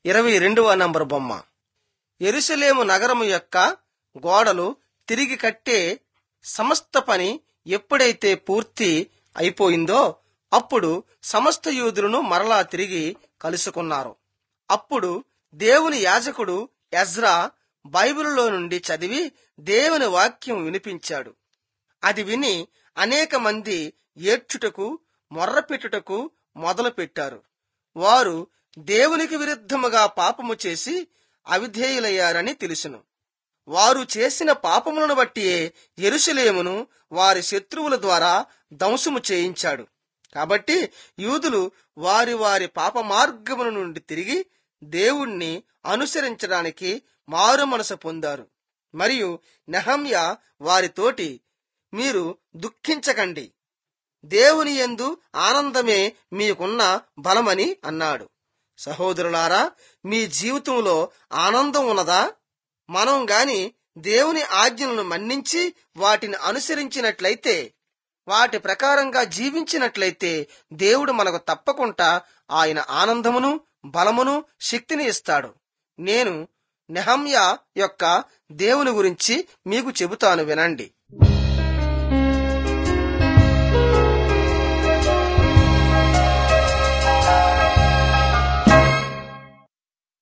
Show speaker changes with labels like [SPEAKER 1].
[SPEAKER 1] 22వ number బొమ్మ. యెరూషలేము నగరము యొక్క గోడలు తిరిగి కట్టే సమస్త పని ఎప్పుడైతే పూర్తి అయిపోయిందో అప్పుడు సమస్త యూదులను మరలా తిరిగి కలుసుకున్నారు. అప్పుడు దేవుని యాజకుడు ఎజ్రా బైబిలులో నుండి చదివి దేవుని వాక్యం వినిపించాడు. అది విని అనేక మంది ఏడ్చుటకు మొర్రపెట్టుటకు మొదలుపెట్టారు. వారు దేవునికి విరుద్ధముగా పాపము చేసి అవిధేయులయ్యారని తెలుసును. వారు చేసిన పాపములను బట్టియే యెరూషలేమును వారి శత్రువుల ద్వారా ధ్వంసము చేయించాడు. కాబట్టి యూదులు వారి వారి పాప మార్గముల నుండి తిరిగి దేవుణ్ణి అనుసరించడానికి మారు మనసు పొందారు. మరియు నెహమ్యా వారితోటి, మీరు దుఃఖించకండి, దేవుని యందు ఆనందమే మీకున్న బలమని అన్నాడు. సహోదరులారా, మీ జీవితంలో ఆనందం ఉన్నదా? మనం గాని దేవుని ఆజ్ఞలను మన్నించి వాటిని అనుసరించినట్లయితే, వాటి ప్రకారంగా జీవించినట్లయితే దేవుడు మనకు తప్పకుండా ఆయన ఆనందమును, బలమును, శక్తిని ఇస్తాడు. నేను నెహమ్యా యొక్క దేవుని గురించి మీకు చెబుతాను, వినండి.